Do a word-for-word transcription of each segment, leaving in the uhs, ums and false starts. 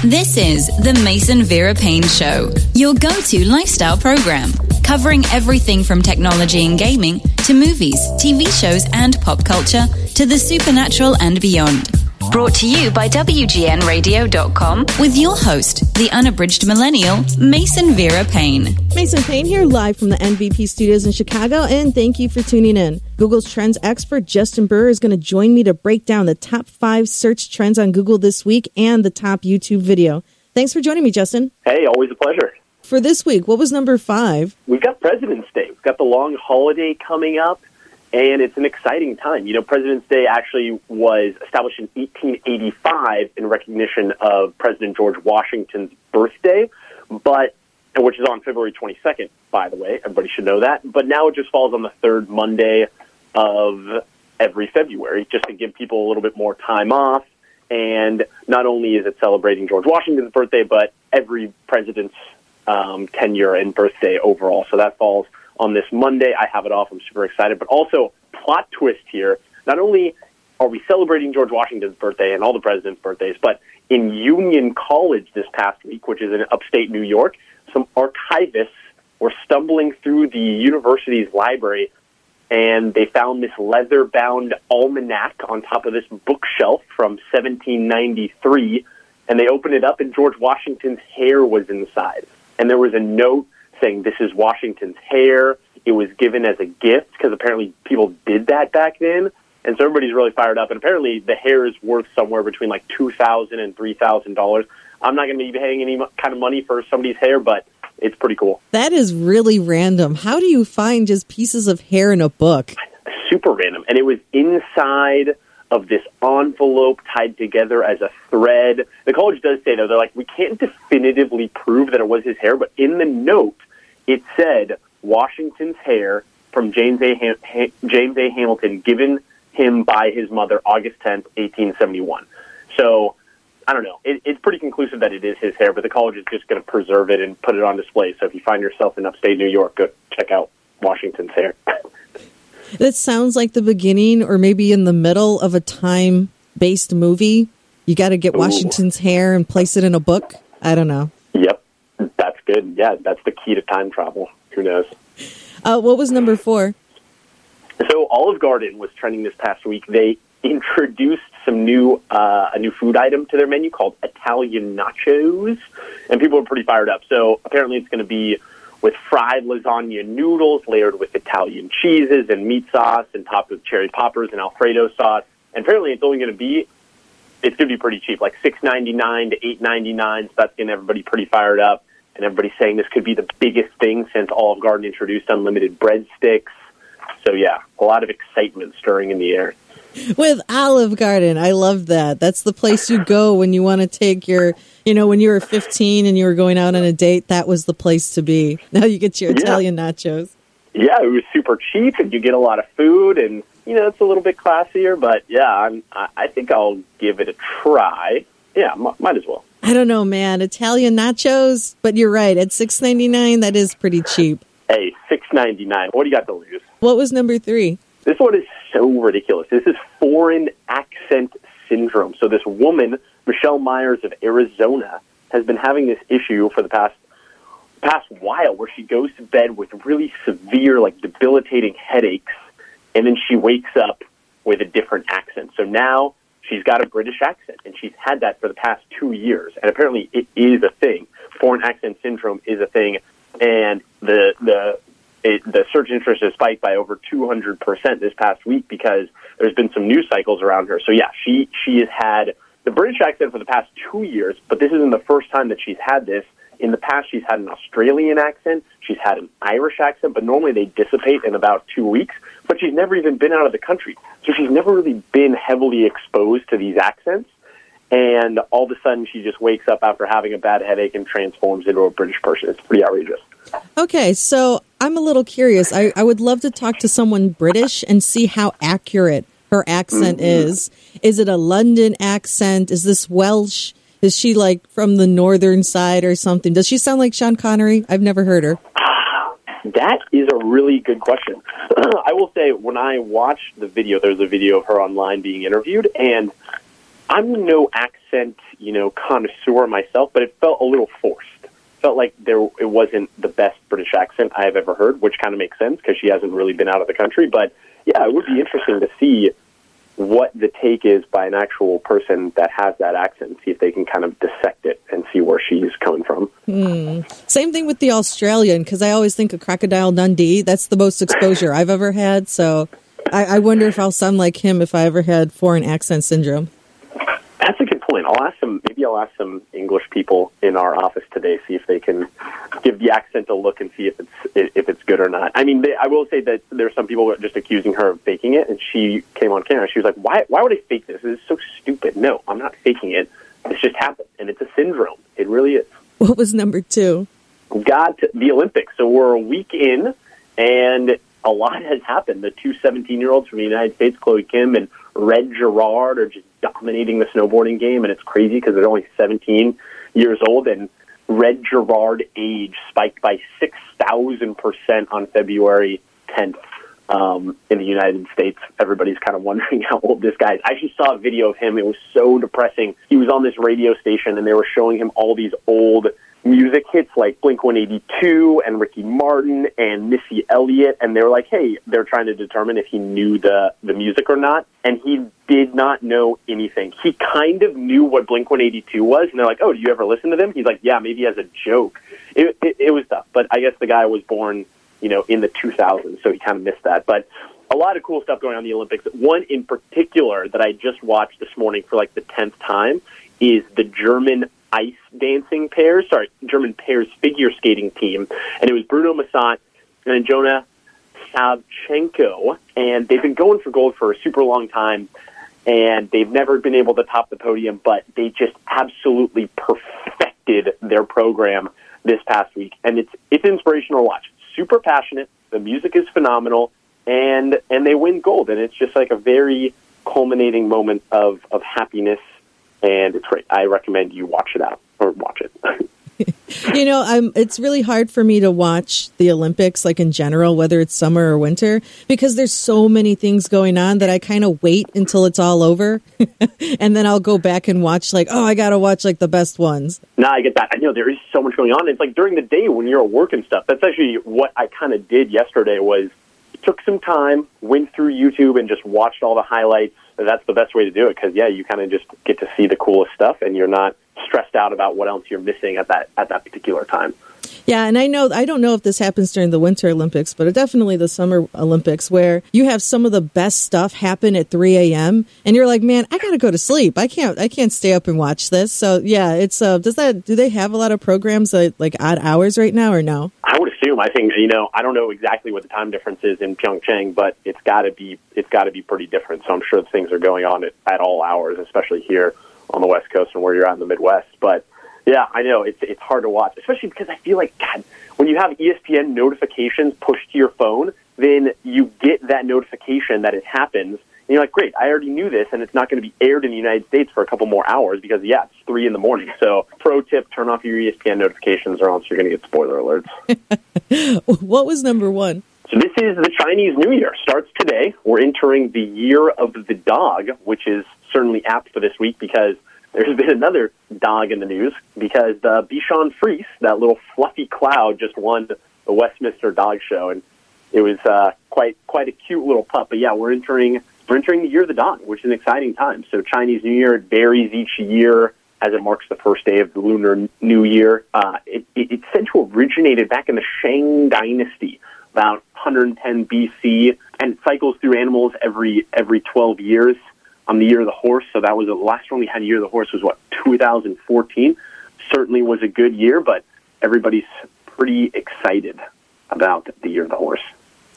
This is the Mason Vera Payne Show, your go-to lifestyle program, covering everything from technology and gaming to movies, T V shows, and pop culture to the supernatural and beyond. Brought to you by W G N radio dot com with your host, the unabridged millennial, Mason Vera Payne. Mason Payne here, live from the N V P studios in Chicago, and thank you for tuning in. Google's trends expert, Justin Burr, is going to join me to break down the top five search trends on Google this week and the top YouTube video. Thanks for joining me, Justin. Hey, always a pleasure. For this week, what was number five? We've got President's Day. We've got the long holiday coming up. And it's an exciting time. You know, President's Day actually was established in eighteen eighty-five in recognition of President George Washington's birthday, but which is on February twenty-second, by the way. Everybody should know that. But now it just falls on the third Monday of every February, just to give people a little bit more time off. And not only is it celebrating George Washington's birthday, but every president's um, tenure and birthday overall. So that falls on this Monday. I have it off. I'm super excited. But also, plot twist here. Not only are we celebrating George Washington's birthday and all the presidents' birthdays, but in Union College this past week, which is in upstate New York, some archivists were stumbling through the university's library, and they found this leather-bound almanac on top of this bookshelf from seventeen ninety-three, and they opened it up, and George Washington's hair was inside. And there was a note saying, "This is Washington's hair." It was given as a gift because apparently people did that back then. And so everybody's really fired up. And apparently the hair is worth somewhere between like two thousand dollars and three thousand dollars. I'm not going to be paying any kind of money for somebody's hair, but it's pretty cool. That is really random. How do you find just pieces of hair in a book? Super random. And it was inside of this envelope tied together as a thread. The college does say, though, they're like, we can't definitively prove that it was his hair, but in the note, it said Washington's hair from James A. Ham- ha- James A. Hamilton, given him by his mother August tenth, eighteen seventy-one. So, I don't know. It, it's pretty conclusive that it is his hair, but the college is just going to preserve it and put it on display. So if you find yourself in upstate New York, go check out Washington's hair. That sounds like the beginning or maybe in the middle of a time-based movie. You got to get Ooh. Washington's hair and place it in a book. I don't know. Yep. That's good. Yeah, that's the key to time travel. Who knows? Uh, what was number four? So Olive Garden was trending this past week. They introduced some new uh, a new food item to their menu called Italian nachos, and people are pretty fired up. So apparently it's going to be with fried lasagna noodles layered with Italian cheeses and meat sauce and topped with cherry poppers and Alfredo sauce. And apparently it's only going to be it's going to be pretty cheap, like six ninety-nine to eight ninety-nine. So that's getting everybody pretty fired up. And everybody's saying this could be the biggest thing since Olive Garden introduced unlimited breadsticks. So, yeah, a lot of excitement stirring in the air. With Olive Garden, I love that. That's the place you go when you want to take your, you know, when you were fifteen and you were going out on a date, that was the place to be. Now you get your yeah. Italian nachos. Yeah, it was super cheap, and you get a lot of food, and, you know, it's a little bit classier. But, yeah, I'm, I think I'll give it a try. Yeah, m- might as well. I don't know, man. Italian nachos, but you're right. At six ninety-nine, that is pretty cheap. Hey, six ninety-nine. What do you got to lose? What was number three? This one is so ridiculous. This is foreign accent syndrome. So this woman, Michelle Myers of Arizona, has been having this issue for the past past while where she goes to bed with really severe, like debilitating headaches, and then she wakes up with a different accent. So now she's got a British accent, and she's had that for the past two years. And apparently it is a thing. Foreign accent syndrome is a thing. And the the it, the search interest has spiked by over two hundred percent this past week because there's been some news cycles around her. So, yeah, she, she has had the British accent for the past two years, but this isn't the first time that she's had this. In the past, she's had an Australian accent. She's had an Irish accent, but normally they dissipate in about two weeks. But she's never even been out of the country. So she's never really been heavily exposed to these accents. And all of a sudden, she just wakes up after having a bad headache and transforms into a British person. It's pretty outrageous. Okay, so I'm a little curious. I, I would love to talk to someone British and see how accurate her accent mm-hmm. is. Is it a London accent? Is this Welsh? Is she like from the northern side or something? Does she sound like Sean Connery? I've never heard her. That is a really good question. I will say when I watched the video, there's a video of her online being interviewed, and I'm no accent, you know, connoisseur myself, but it felt a little forced. Felt like there it wasn't the best British accent I have ever heard, which kind of makes sense because she hasn't really been out of the country. But yeah, it would be interesting to see what the take is by an actual person that has that accent, see if they can kind of dissect it and see where she's coming from. Hmm. Same thing with the Australian, because I always think of Crocodile Dundee. That's the most exposure I've ever had. So I, I wonder if I'll sound like him if I ever had foreign accent syndrome. That's a good point. I'll ask some, maybe I'll ask some English people in our office today, see if they can give the accent a look and see if it's if it's good or not. I mean, they, I will say that there's some people just accusing her of faking it, and she came on camera. She was like, why why would I fake this? This is so stupid. No, I'm not faking it. It's just happened, and it's a syndrome. It really is. What was number two? Got the Olympics. So we're a week in, and a lot has happened. The two seventeen-year-olds from the United States, Chloe Kim and Red Gerard, are just dominating the snowboarding game, and it's crazy because they're only seventeen years old, and Red Gerard age spiked by six thousand percent on February tenth um, in the United States. Everybody's kind of wondering how old this guy is. I actually saw a video of him. It was so depressing. He was on this radio station, and they were showing him all these old music hits like Blink one eighty-two and Ricky Martin and Missy Elliott, and they were like, hey, they're trying to determine if he knew the, the music or not, and he did not know anything. He kind of knew what Blink one eighty-two was, and they're like, oh, do you ever listen to them? He's like, yeah, maybe as a joke. It, it, it was tough, but I guess the guy was born, you know, in the two thousands, so he kind of missed that. But a lot of cool stuff going on in the Olympics. One in particular that I just watched this morning for like the tenth time is the German ice dancing pairs, sorry, German pairs figure skating team. And it was Bruno Massat and Jonah Savchenko. And they've been going for gold for a super long time. And they've never been able to top the podium, but they just absolutely perfected their program this past week. And it's it's inspirational to watch. Super passionate. The music is phenomenal. And and they win gold. And it's just like a very culminating moment of, of happiness. And it's great. I recommend you watch it out or watch it. You know, I'm, it's really hard for me to watch the Olympics, like in general, whether it's summer or winter, because there's so many things going on that I kind of wait until it's all over. And then I'll go back and watch like, oh, I got to watch like the best ones. No, I get that. I know there is so much going on. It's like during the day when you're at work and stuff. That's actually what I kind of did yesterday was took some time, went through YouTube and just watched all the highlights. That's the best way to do it because, yeah, you kind of just get to see the coolest stuff and you're not stressed out about what else you're missing at that at that particular time. Yeah, and I know I don't know if this happens during the Winter Olympics, but definitely the Summer Olympics where you have some of the best stuff happen at three a.m. and you're like, man, I got to go to sleep. I can't I can't stay up and watch this. So, yeah, it's uh does that do they have a lot of programs at, like odd hours right now or no? I would assume. I think, you know, I don't know exactly what the time difference is in Pyeongchang, but it's got to be it's got to be pretty different. So I'm sure things are going on at, at all hours, especially here on the West Coast and where you're at in the Midwest. But yeah, I know it's it's hard to watch, especially because I feel like, God, when you have E S P N notifications pushed to your phone, then you get that notification that it happens, and you're like, great, I already knew this, and it's not going to be aired in the United States for a couple more hours because, yeah, it's three in the morning. So, pro tip, turn off your E S P N notifications or else you're going to get spoiler alerts. What was number one? So this is the Chinese New Year. Starts today. We're entering the Year of the Dog, which is certainly apt for this week because there's been another dog in the news because the Bichon Frise, that little fluffy cloud, just won the Westminster Dog Show, and it was uh, quite quite a cute little pup. But yeah, we're entering we're entering the Year of the Dog, which is an exciting time. So Chinese New Year, it varies each year as it marks the first day of the Lunar New Year. Uh, it, it, it's said to have originated back in the Shang Dynasty, about one hundred ten B C, and it cycles through animals every every twelve years. On the Year of the Horse, so that was the last one we had. Year of the Horse was what, two thousand fourteen. Certainly was a good year, but everybody's pretty excited about the Year of the Horse.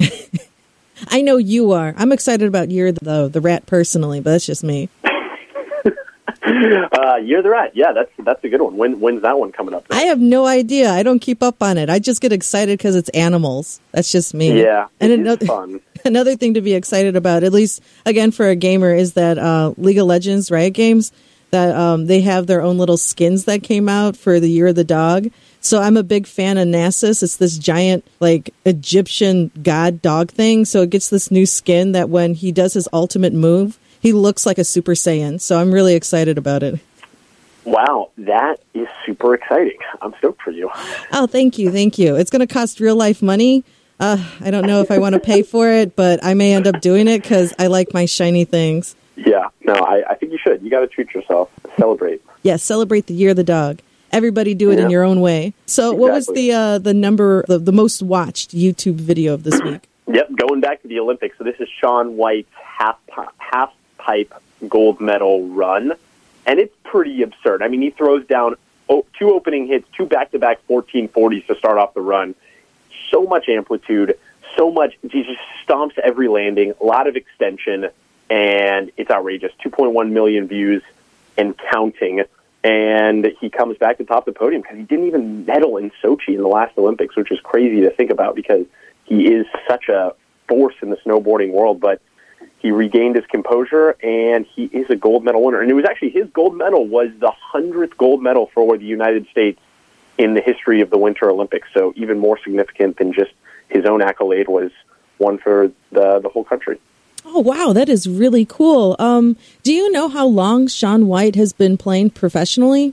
I know you are. I'm excited about Year of the the Rat personally, but that's just me. uh, Year of the Rat, yeah, that's that's a good one. When when's that one coming up? I have no idea. I don't keep up on it. I just get excited because it's animals. That's just me. Yeah, and it another, is fun. Another thing to be excited about, at least again for a gamer, is that uh, League of Legends Riot Games, that um, they have their own little skins that came out for the Year of the Dog. So I'm a big fan of Nasus. It's this giant, like, Egyptian god dog thing. So it gets this new skin that when he does his ultimate move, he looks like a Super Saiyan. So I'm really excited about it. Wow, that is super exciting. I'm stoked for you. Oh, thank you. Thank you. It's going to cost real life money. Uh, I don't know if I want to pay for it, but I may end up doing it because I like my shiny things. Yeah, no, I, I think you should. You got to treat yourself. Celebrate. Yes, yeah, celebrate the year of the dog. Everybody do it yeah. in your own way. So exactly. What was the uh, the number, the, the most watched YouTube video of this week? Yep, going back to the Olympics. So this is Shaun White's half half pipe gold medal run. And it's pretty absurd. I mean, he throws down oh, two opening hits, two back-to-back fourteen forties to start off the run. So much amplitude, so much. He just stomps every landing, a lot of extension, and it's outrageous. two point one million views and counting. And he comes back to top the podium because he didn't even medal in Sochi in the last Olympics, which is crazy to think about because he is such a force in the snowboarding world. But he regained his composure, and he is a gold medal winner. And it was actually his gold medal was the hundredth gold medal for the United States in the history of the Winter Olympics. So even more significant than just his own accolade was one for the the whole country. Oh, wow. That is really cool. Um, do you know how long Shaun White has been playing professionally?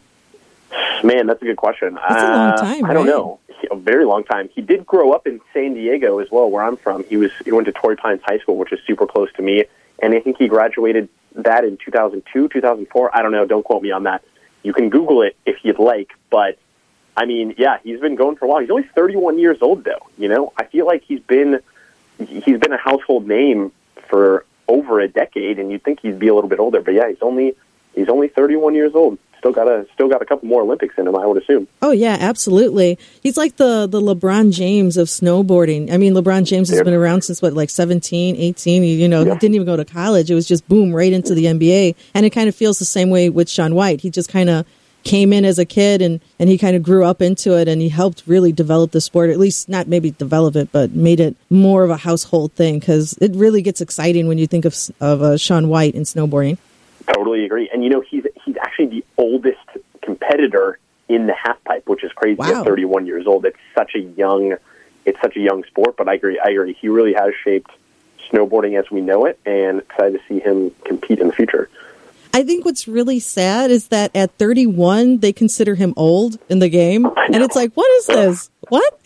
Man, that's a good question. That's uh, a long time, I right? don't know. A very long time. He did grow up in San Diego as well, where I'm from. He was he went to Torrey Pines High School, which is super close to me, and I think he graduated that in two thousand two, two thousand four. I don't know. Don't quote me on that. You can Google it if you'd like, but I mean, yeah, he's been going for a while. He's only thirty-one years old, though. You know, I feel like he's been he's been a household name for over a decade, and you'd think he'd be a little bit older, but yeah, he's only he's only thirty-one years old. Still got a still got a couple more Olympics in him, I would assume. Oh yeah, absolutely. He's like the the LeBron James of snowboarding. I mean, LeBron James has yep. been around since what, like seventeen, eighteen. You know, yep. he didn't even go to college. It was just boom right into the N B A. And it kind of feels the same way with Shaun White. He just kind of came in as a kid and and he kind of grew up into it, and he helped really develop the sport. At least not maybe develop it, but made it more of a household thing because it really gets exciting when you think of of uh, Shaun White in snowboarding. Totally agree. And, you know, he's he's actually the oldest competitor in the halfpipe, which is crazy wow. at thirty-one years old. It's such a young it's such a young sport, but I agree. I agree. He really has shaped snowboarding as we know it, and excited to see him compete in the future. I think what's really sad is that at thirty-one, they consider him old in the game. And it's like, what is this? What?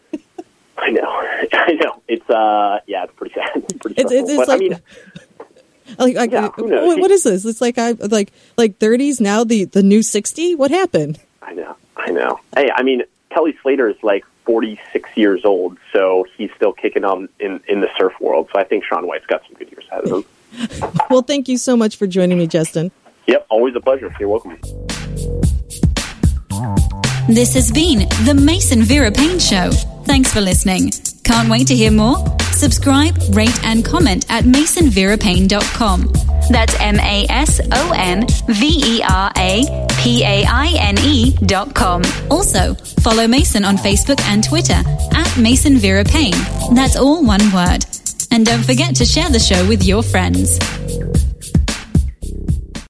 I know. I know. It's, uh, yeah, it's pretty sad. It's, pretty it's, it's, it's but, like... I mean, Like, like yeah, who knows? What, what is this? It's like I like like thirties now the, the new sixty. What happened? I know, I know. Hey, I mean, Kelly Slater is like forty-six years old, so he's still kicking on in, in the surf world. So I think Shaun White's got some good years ahead of him. Well, thank you so much for joining me, Justin. Yep, always a pleasure. You're welcome. This has been the Mason Vera Payne Show. Thanks for listening. Can't wait to hear more? Subscribe, rate, and comment at mason vera payne dot com. That's M A S O N V E R A P A I N E dot com. Also, follow Mason on Facebook and Twitter at Mason Vera Payne. That's all one word. And don't forget to share the show with your friends.